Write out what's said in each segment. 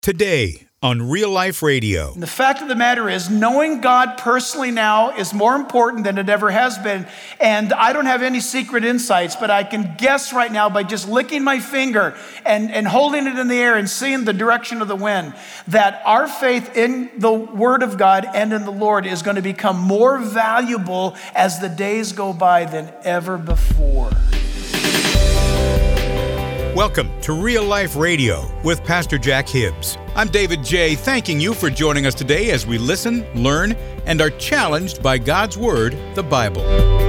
Today on Real Life Radio. And the fact of the matter is, knowing God personally now is more important than it ever has been. And I don't have any secret insights, but I can guess right now by just licking my finger and holding it in the air and seeing the direction of the wind, that our faith in the Word of God and in the Lord is going to become more valuable as the days go by than ever before. Welcome to Real Life Radio with Pastor Jack Hibbs. I'm David J., thanking you for joining us today as we listen, learn, and are challenged by God's Word, the Bible.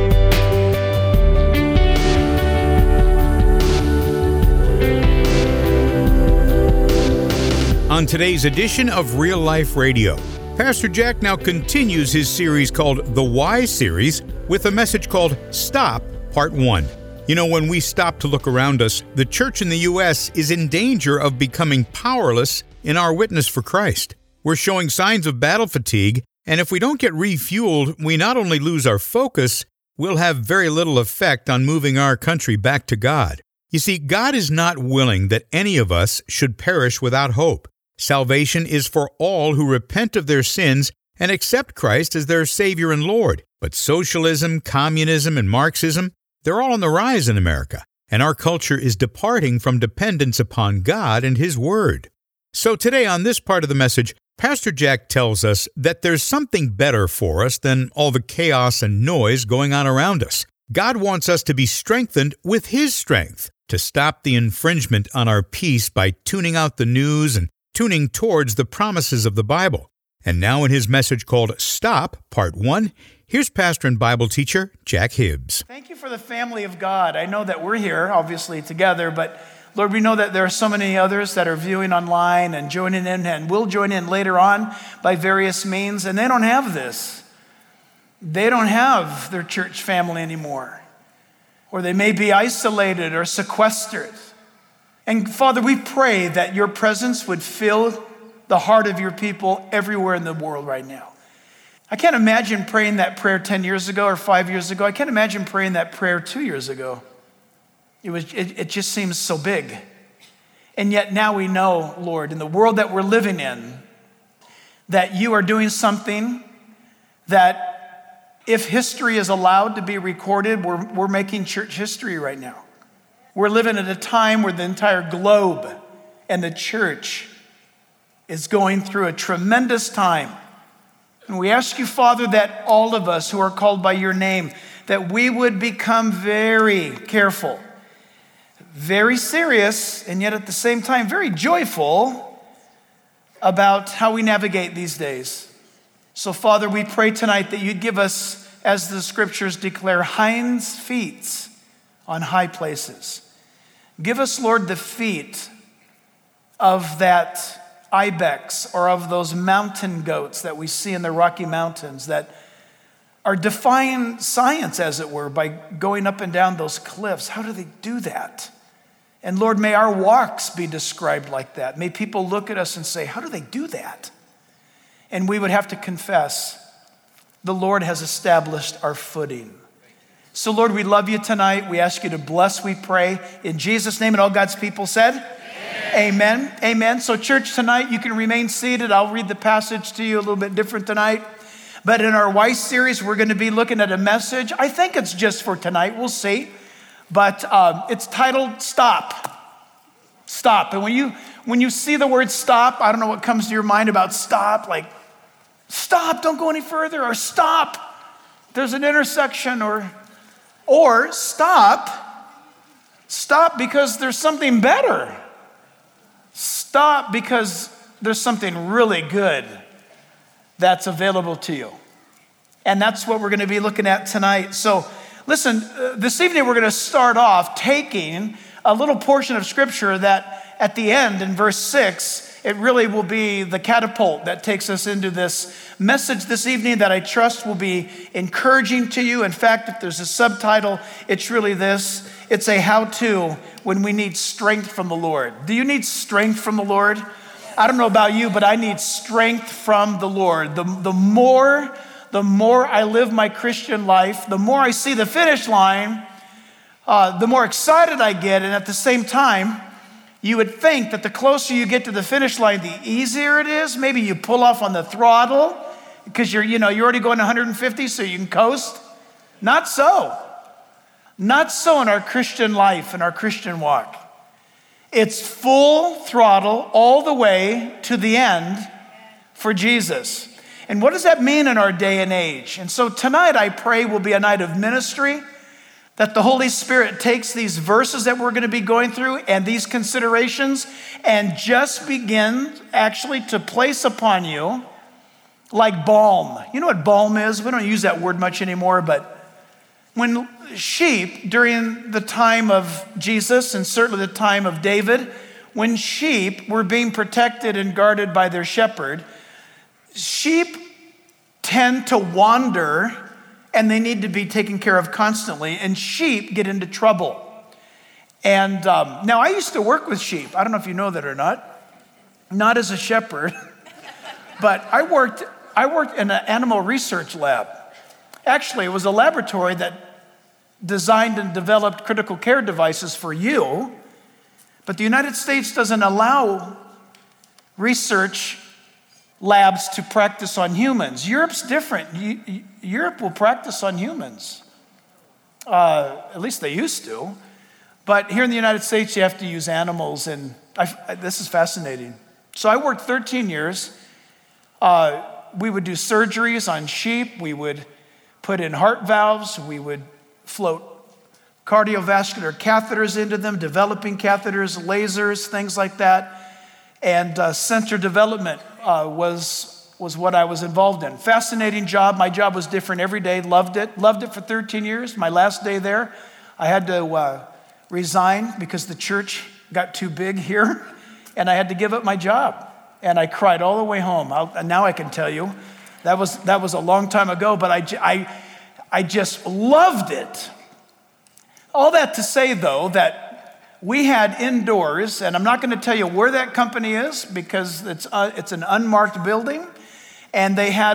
On today's edition of Real Life Radio, Pastor Jack now continues his series called The Why Series with a message called Stop, Part 1. You know, when we stop to look around us, the church in the U.S. is in danger of becoming powerless in our witness for Christ. We're showing signs of battle fatigue, and if we don't get refueled, we not only lose our focus, we'll have very little effect on moving our country back to God. You see, God is not willing that any of us should perish without hope. Salvation is for all who repent of their sins and accept Christ as their Savior and Lord. But socialism, communism, and Marxism, they're all on the rise in America, and our culture is departing from dependence upon God and His Word. So today on this part of the message, Pastor Jack tells us that there's something better for us than all the chaos and noise going on around us. God wants us to be strengthened with His strength, to stop the infringement on our peace by tuning out the news and tuning towards the promises of the Bible. And now in his message called Stop, Part 1, here's pastor and Bible teacher Jack Hibbs. Thank you for the family of God. I know that we're here, obviously, together, but Lord, we know that there are so many others that are viewing online and joining in and will join in later on by various means, and they don't have this. They don't have their church family anymore, or they may be isolated or sequestered. And Father, we pray that your presence would fill the heart of your people everywhere in the world right now. I can't imagine praying that prayer 10 years ago or 5 years ago. I can't imagine praying that prayer 2 years ago. It just seems so big. And yet now we know, Lord, in the world that we're living in, that you are doing something that if history is allowed to be recorded, we're making church history right now. We're living at a time where the entire globe and the church is going through a tremendous time. And we ask you, Father, that all of us who are called by your name, that we would become very careful, very serious, and yet at the same time, very joyful about how we navigate these days. So, Father, we pray tonight that you'd give us, as the scriptures declare, hinds feet on high places. Give us, Lord, the feet of that ibex or of those mountain goats that we see in the Rocky Mountains that are defying science, as it were, by going up and down those cliffs. How do they do that? And Lord, may our walks be described like that. May people look at us and say, how do they do that? And we would have to confess, the Lord has established our footing. So Lord, we love you tonight. We ask you to bless, we pray. In Jesus' name, and all God's people said, Amen. Amen. So church, tonight you can remain seated. I'll read the passage to you a little bit different tonight. But in our Why series, we're going to be looking at a message. I think it's just for tonight. We'll see. But it's titled Stop. Stop. And when you see the word stop, I don't know what comes to your mind about stop. Like, stop, don't go any further. Or stop, there's an intersection. Or stop because there's something better. Stop because there's something really good that's available to you. And that's what we're going to be looking at tonight. So listen, this evening we're going to start off taking a little portion of scripture that at the end in verse 6, it really will be the catapult that takes us into this message this evening that I trust will be encouraging to you. In fact, if there's a subtitle, it's really this. It's a how-to when we need strength from the Lord. Do you need strength from the Lord? I don't know about you, but I need strength from the Lord. The more I live my Christian life, the more I see the finish line, the more excited I get. And at the same time, You would think that the closer you get to the finish line, the easier it is. Maybe you pull off on the throttle because you're already going 150 so you can coast. Not so. Not so in our Christian life, in our Christian walk. It's full throttle all the way to the end for Jesus. And what does that mean in our day and age? And so tonight I pray will be a night of ministry, that the Holy Spirit takes these verses that we're going to be going through and these considerations and just begin actually to place upon you like balm. You know what balm is? We don't use that word much anymore, but when sheep, during the time of Jesus and certainly the time of David, when sheep were being protected and guarded by their shepherd, sheep tend to wander and they need to be taken care of constantly, and sheep get into trouble. And now I used to work with sheep. I don't know if you know that or not as a shepherd, but I worked in an animal research lab. Actually, it was a laboratory that designed and developed critical care devices for you, but the United States doesn't allow research labs to practice on humans. Europe's different. Europe will practice on humans. At least they used to. But here in the United States, you have to use animals, and this is fascinating. So I worked 13 years. We would do surgeries on sheep. We would put in heart valves. We would float cardiovascular catheters into them, developing catheters, lasers, things like that. And sensor development was what I was involved in. Fascinating job. My job was different every day. Loved it for 13 years. My last day there, I had to resign because the church got too big here, and I had to give up my job. And I cried all the way home. Now I can tell you, that was a long time ago, but I just loved it. All that to say, though, that we had indoors, and I'm not going to tell you where that company is because it's an unmarked building, and they had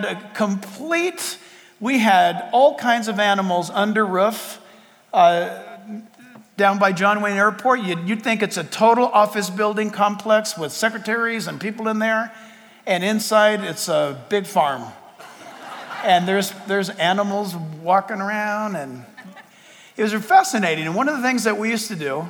we had all kinds of animals under roof down by John Wayne Airport. You'd think it's a total office building complex with secretaries and people in there, and inside it's a big farm. And there's animals walking around, and it was fascinating. And one of the things that we used to do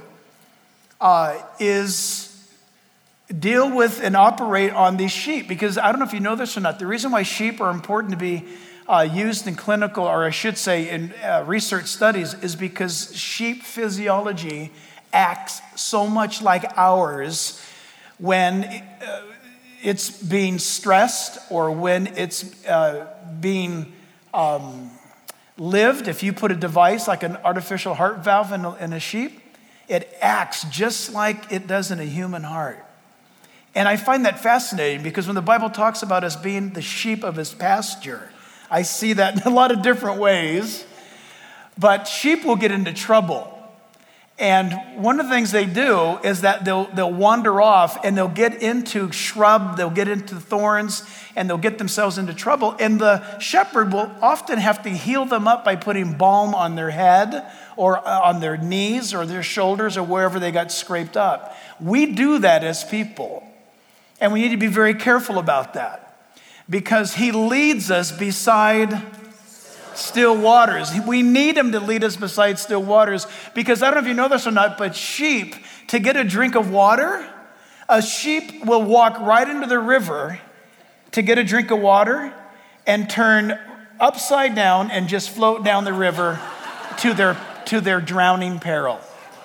is deal with and operate on these sheep, because I don't know if you know this or not, the reason why sheep are important to be used in clinical, or I should say in research studies, is because sheep physiology acts so much like ours when it's being stressed or when it's being lived. If you put a device like an artificial heart valve in a sheep, it acts just like it does in a human heart. And I find that fascinating because when the Bible talks about us being the sheep of his pasture, I see that in a lot of different ways. But sheep will get into trouble. And one of the things they do is that they'll wander off and they'll get into shrub, they'll get into thorns, and they'll get themselves into trouble. And the shepherd will often have to heal them up by putting balm on their head or on their knees or their shoulders or wherever they got scraped up. We do that as people. And we need to be very careful about that because he leads us beside still waters. We need him to lead us beside still waters because I don't know if you know this or not, but sheep, to get a drink of water, a sheep will walk right into the river to get a drink of water and turn upside down and just float down the river to their drowning peril.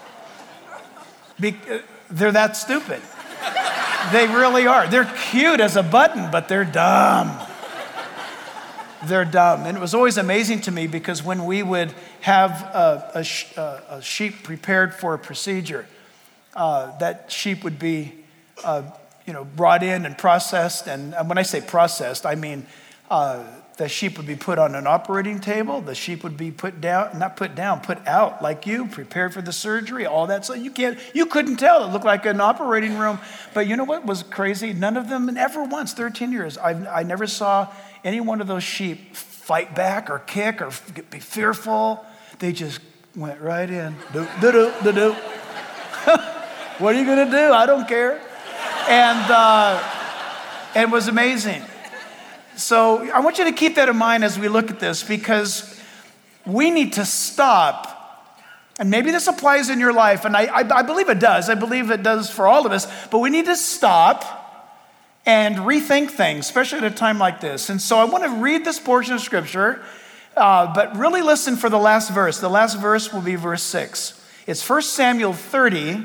They're that stupid. They really are. They're cute as a button, but they're dumb. They're dumb. And it was always amazing to me because when we would have a sheep prepared for a procedure, that sheep would be brought in and processed. And when I say processed, I mean the sheep would be put on an operating table. The sheep would be put out like you, prepared for the surgery, all that. So you couldn't tell. It looked like an operating room. But you know what was crazy? None of them, never once, 13 years, I never saw any one of those sheep fight back or kick or be fearful. They just went right in. Do. What are you going to do? I don't care. And it was amazing. So I want you to keep that in mind as we look at this, because we need to stop. And maybe this applies in your life, and I believe it does. I believe it does for all of us. But we need to stop and rethink things, especially at a time like this. And so I want to read this portion of Scripture, but really listen for the last verse. The last verse will be verse 6. It's 1 Samuel 30,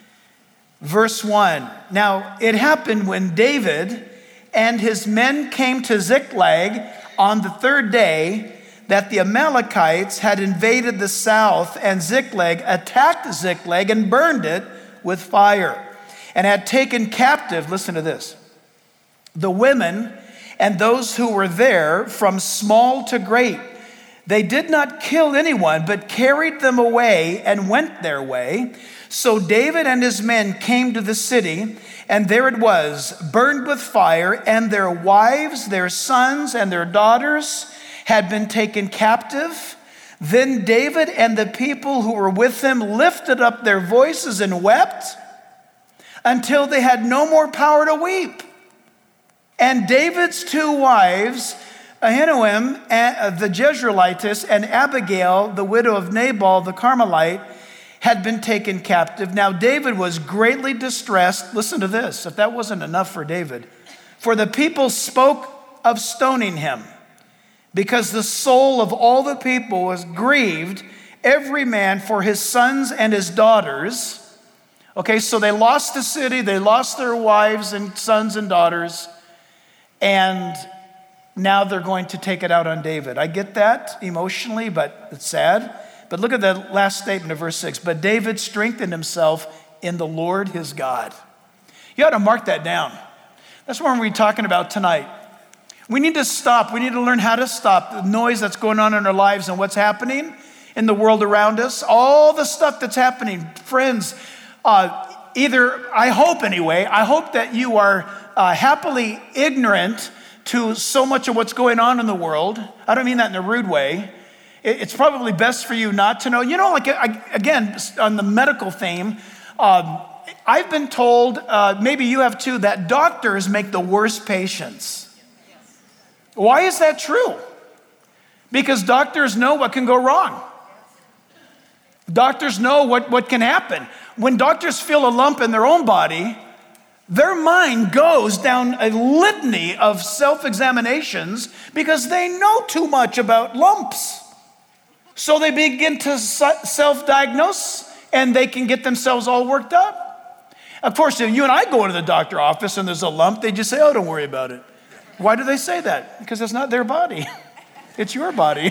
verse 1. Now, it happened when David and his men came to Ziklag on the third day that the Amalekites had invaded the south, and Ziklag attacked Ziklag and burned it with fire, and had taken captive, listen to this, the women and those who were there from small to great. They did not kill anyone, but carried them away and went their way. So David and his men came to the city, and there it was, burned with fire, and their wives, their sons, and their daughters had been taken captive. Then David and the people who were with him lifted up their voices and wept until they had no more power to weep. And David's two wives, Ahinoam, the Jezreelitess, and Abigail, the widow of Nabal, the Carmelite, had been taken captive. Now David was greatly distressed. Listen to this, if that wasn't enough for David. For the people spoke of stoning him, because the soul of all the people was grieved, every man for his sons and his daughters. Okay, so they lost the city, they lost their wives and sons and daughters, and now they're going to take it out on David. I get that emotionally, but it's sad. But look at the last statement of verse 6. But David strengthened himself in the Lord his God. You ought to mark that down. That's what we're talking about tonight. We need to stop. We need to learn how to stop the noise that's going on in our lives and what's happening in the world around us. All the stuff that's happening. Friends, I hope that you are happily ignorant to so much of what's going on in the world. I don't mean that in a rude way. It's probably best for you not to know. You know, like, again, on the medical theme, I've been told, maybe you have too, that doctors make the worst patients. Why is that true? Because doctors know what can go wrong. Doctors know what can happen. When doctors feel a lump in their own body, their mind goes down a litany of self-examinations because they know too much about lumps. So they begin to self-diagnose, and they can get themselves all worked up. Of course, if you and I go into the doctor's office and there's a lump, they just say, oh, don't worry about it. Why do they say that? Because it's not their body. It's your body.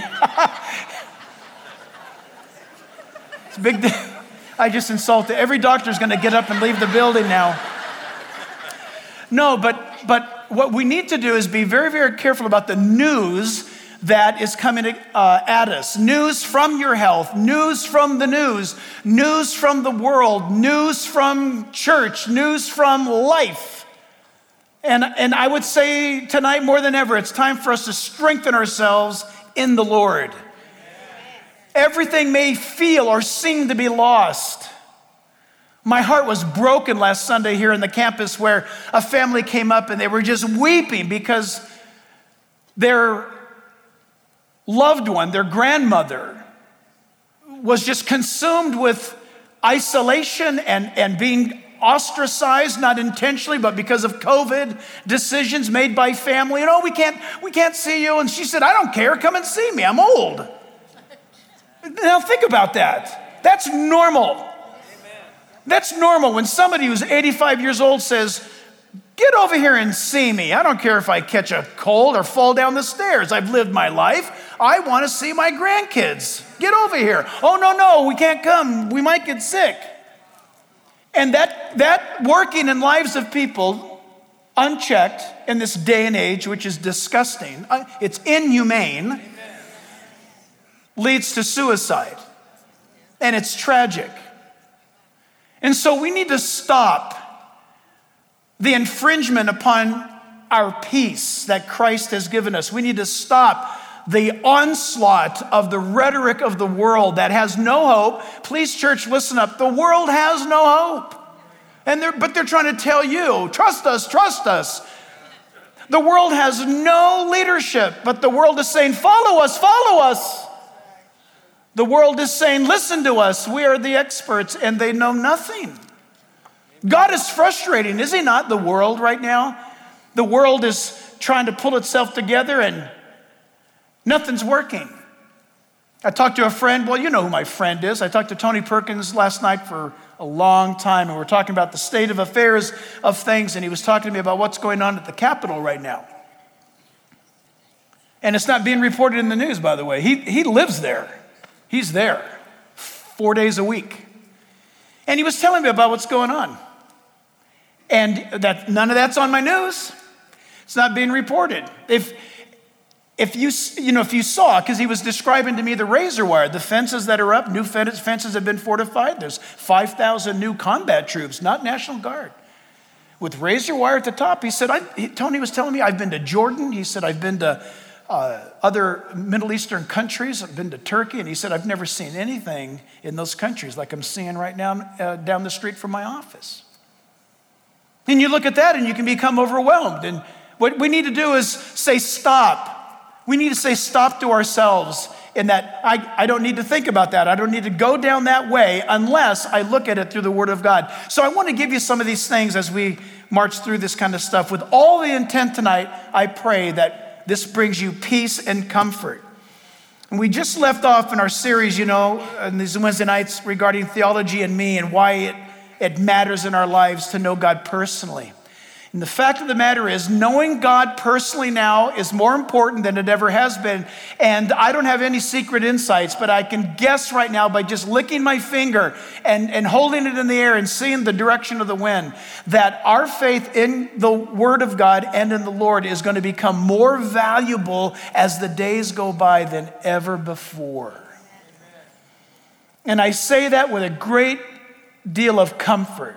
It's a big deal. I just insulted. Every doctor's going to get up and leave the building now. No, but what we need to do is be very, very careful about the news that is coming at us. News from your health, news from the news from the world, news from church, news from life. And I would say tonight more than ever, it's time for us to strengthen ourselves in the Lord. Everything may feel or seem to be lost. My heart was broken last Sunday here in the campus where a family came up and they were just weeping because their loved one, their grandmother, was just consumed with isolation and being ostracized, not intentionally, but because of COVID, decisions made by family. You know, we can't see you. And she said, I don't care, come and see me, I'm old. Now think about that. That's normal. That's normal when somebody who's 85 years old says, get over here and see me. I don't care if I catch a cold or fall down the stairs. I've lived my life. I want to see my grandkids. Get over here. Oh, no, we can't come. We might get sick. And that working in lives of people unchecked in this day and age, which is disgusting, it's inhumane, leads to suicide. And it's tragic. And so we need to stop the infringement upon our peace that Christ has given us. We need to stop the onslaught of the rhetoric of the world that has no hope. Please, church, listen up. The world has no hope. But they're trying to tell you, trust us, trust us. The world has no leadership, but the world is saying, follow us, follow us. The world is saying, listen to us, we are the experts, and they know nothing. God is frustrating, is he not, the world right now? The world is trying to pull itself together and nothing's working. I talked to a friend, well, you know who my friend is. I talked to Tony Perkins last night for a long time, and we're talking about the state of affairs of things, and he was talking to me about what's going on at the Capitol right now. And it's not being reported in the news, by the way. He lives there. He's there 4 days a week. And he was telling me about what's going on. And that none of that's on my news. It's not being reported. If you saw, because he was describing to me the razor wire, the fences that are up, new fences have been fortified. There's 5,000 new combat troops, not National Guard, with razor wire at the top. He said, Tony was telling me, I've been to Jordan. He said, I've been to other Middle Eastern countries. I've been to Turkey. And he said, I've never seen anything in those countries like I'm seeing right now down the street from my office. And you look at that and you can become overwhelmed. And what we need to do is say stop. We need to say stop to ourselves in that I don't need to think about that. I don't need to go down that way unless I look at it through the Word of God. So I want to give you some of these things as we march through this kind of stuff. With all the intent tonight, I pray that this brings you peace and comfort. And we just left off in our series, in these Wednesday nights regarding theology and me and why it matters in our lives to know God personally. And the fact of the matter is, knowing God personally now is more important than it ever has been. And I don't have any secret insights, but I can guess right now by just licking my finger and holding it in the air and seeing the direction of the wind, that our faith in the Word of God and in the Lord is going to become more valuable as the days go by than ever before. And I say that with a great deal of comfort.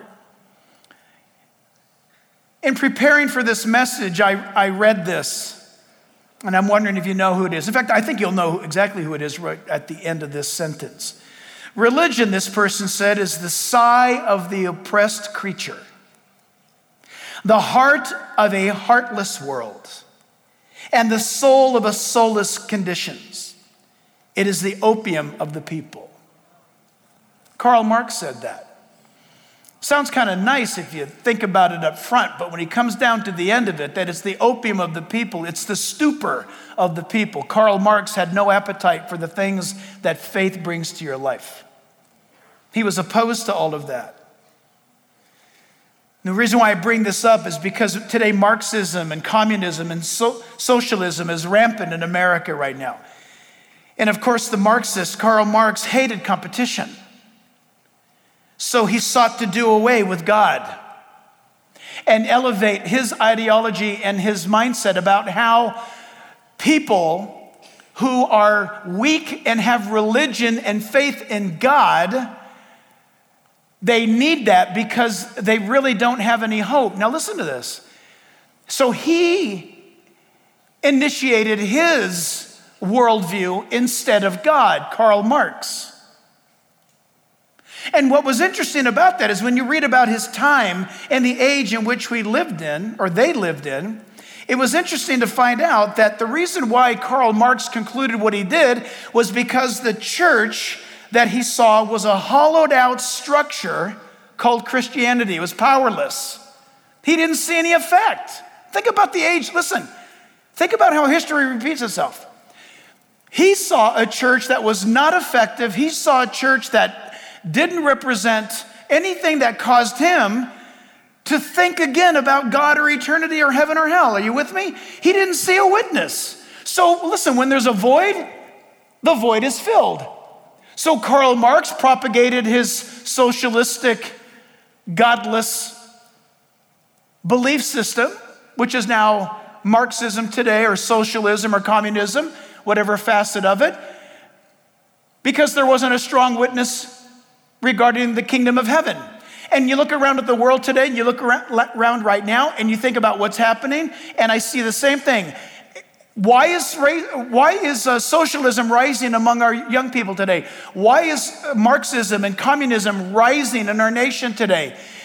In preparing for this message, I read this, and I'm wondering if you know who it is. In fact, I think you'll know exactly who it is right at the end of this sentence. Religion, this person said, is the sigh of the oppressed creature, the heart of a heartless world, and the soul of a soulless conditions. It is the opium of the people. Karl Marx said that. Sounds kind of nice if you think about it up front, but when he comes down to the end of it, that it's the opium of the people, it's the stupor of the people. Karl Marx had no appetite for the things that faith brings to your life. He was opposed to all of that. The reason why I bring this up is because today Marxism and communism and socialism is rampant in America right now. And of course, the Marxist, Karl Marx, hated competition. So he sought to do away with God and elevate his ideology and his mindset about how people who are weak and have religion and faith in God, they need that because they really don't have any hope. Now listen to this. So he initiated his worldview instead of God, Karl Marx. And what was interesting about that is when you read about his time and the age in which we lived in, or they lived in, it was interesting to find out that the reason why Karl Marx concluded what he did was because the church that he saw was a hollowed out structure called Christianity. It was powerless. He didn't see any effect. Think about the age. Listen, think about how history repeats itself. He saw a church that was not effective. He saw a church that didn't represent anything that caused him to think again about God or eternity or heaven or hell. Are you with me? He didn't see a witness. So listen, when there's a void, the void is filled. So Karl Marx propagated his socialistic, godless belief system, which is now Marxism today, or socialism or communism, whatever facet of it, because there wasn't a strong witness regarding the kingdom of heaven. And you look around at the world today, and you look around right now, and you think about what's happening, and I see the same thing. Why is socialism rising among our young people today? Why is Marxism and communism rising in our nation today?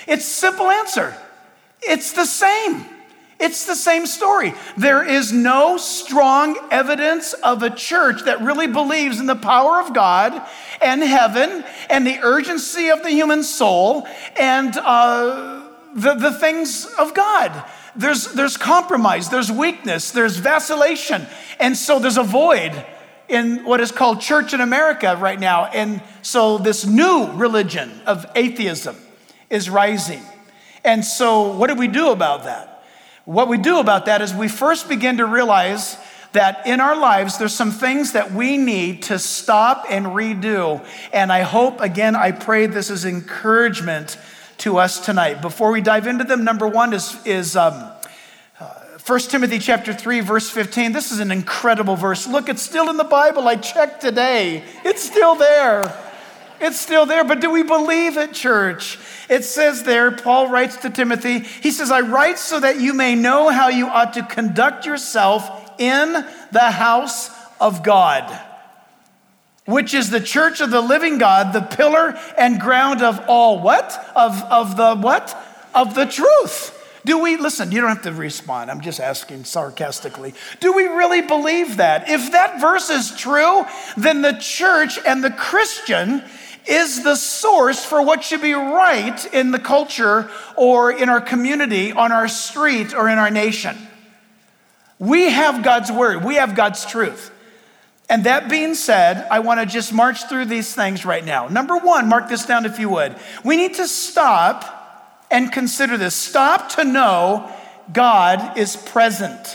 It's a simple answer. It's the same. It's the same story. There is no strong evidence of a church that really believes in the power of God and heaven and the urgency of the human soul and the things of God. There's compromise, there's weakness, there's vacillation. And so there's a void in what is called church in America right now. And so this new religion of atheism is rising. And so what do we do about that? What we do about that is we first begin to realize that in our lives, there's some things that we need to stop and redo. And I hope, again, I pray this is encouragement to us tonight. Before we dive into them, number one is 1 Timothy chapter 3, verse 15. This is an incredible verse. Look, it's still in the Bible. I checked today. It's still there. It's still there. But do we believe it, church? It says there, Paul writes to Timothy, he says, I write so that you may know how you ought to conduct yourself in the house of God, which is the church of the living God, the pillar and ground of all what? Of the truth. Do we, listen, you don't have to respond. I'm just asking sarcastically. Do we really believe that? If that verse is true, then the church and the Christian is the source for what should be right in the culture or in our community, on our street, or in our nation. We have God's word. We have God's truth. And that being said, I want to just march through these things right now. Number one, mark this down if you would. We need to stop and consider this. Stop to know God is present.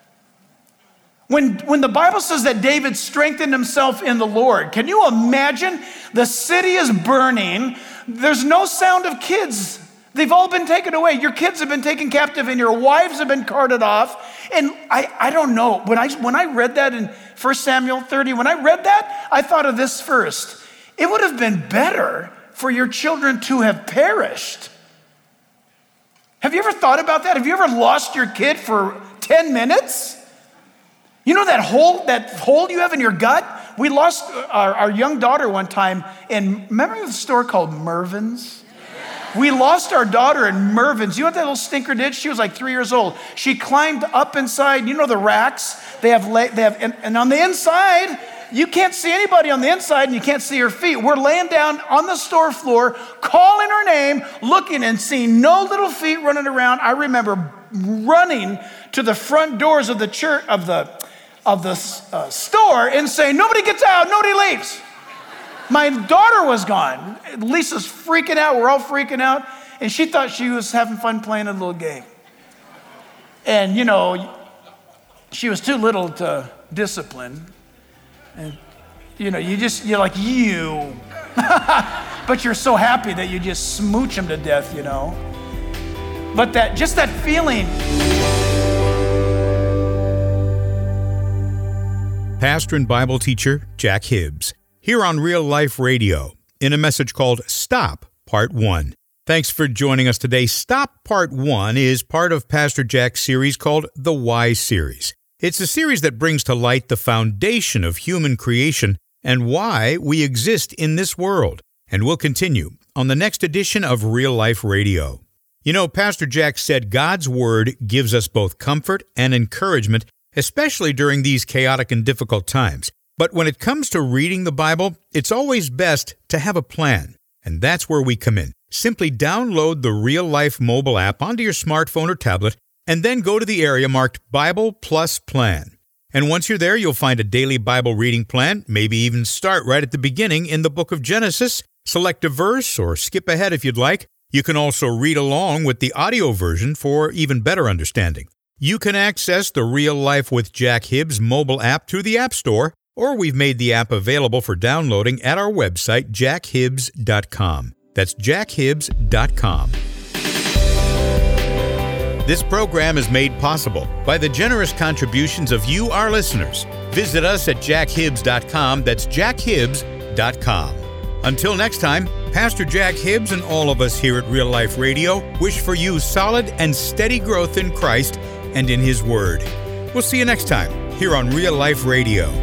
When the Bible says that David strengthened himself in the Lord, can you imagine? The city is burning. There's no sound of kids. They've all been taken away. Your kids have been taken captive and your wives have been carted off. And I don't know. When I read that in 1 Samuel 30, when I read that, I thought of this first. It would have been better for your children to have perished. Have you ever thought about that? Have you ever lost your kid for 10 minutes? You know that hole you have in your gut? We lost our young daughter one time remember the store called Mervyn's? We lost our daughter in Mervyn's. You know what that little stinker did? She was like 3 years old. She climbed up inside, you know the racks? And on the inside, you can't see anybody on the inside and you can't see her feet. We're laying down on the store floor, calling her name, looking and seeing no little feet running around. I remember running to the front doors of the church, of the store and saying, nobody gets out, nobody leaves. My daughter was gone. Lisa's freaking out. We're all freaking out. And she thought she was having fun playing a little game. And, you know, she was too little to discipline. And, you know, you're like, you. But you're so happy that you just smooch them to death, you know. But that feeling. Pastor and Bible teacher Jack Hibbs, here on Real Life Radio, in a message called Stop, Part 1. Thanks for joining us today. Stop, Part 1 is part of Pastor Jack's series called The Why Series. It's a series that brings to light the foundation of human creation and why we exist in this world. And we'll continue on the next edition of Real Life Radio. You know, Pastor Jack said God's Word gives us both comfort and encouragement, especially during these chaotic and difficult times. But when it comes to reading the Bible, it's always best to have a plan. And that's where we come in. Simply download the Real Life mobile app onto your smartphone or tablet, and then go to the area marked Bible Plus Plan. And once you're there, you'll find a daily Bible reading plan, maybe even start right at the beginning in the book of Genesis, select a verse, or skip ahead if you'd like. You can also read along with the audio version for even better understanding. You can access the Real Life with Jack Hibbs mobile app through the App Store, or we've made the app available for downloading at our website, jackhibbs.com. That's jackhibbs.com. This program is made possible by the generous contributions of you, our listeners. Visit us at jackhibbs.com. That's jackhibbs.com. Until next time, Pastor Jack Hibbs and all of us here at Real Life Radio wish for you solid and steady growth in Christ and in His Word. We'll see you next time here on Real Life Radio.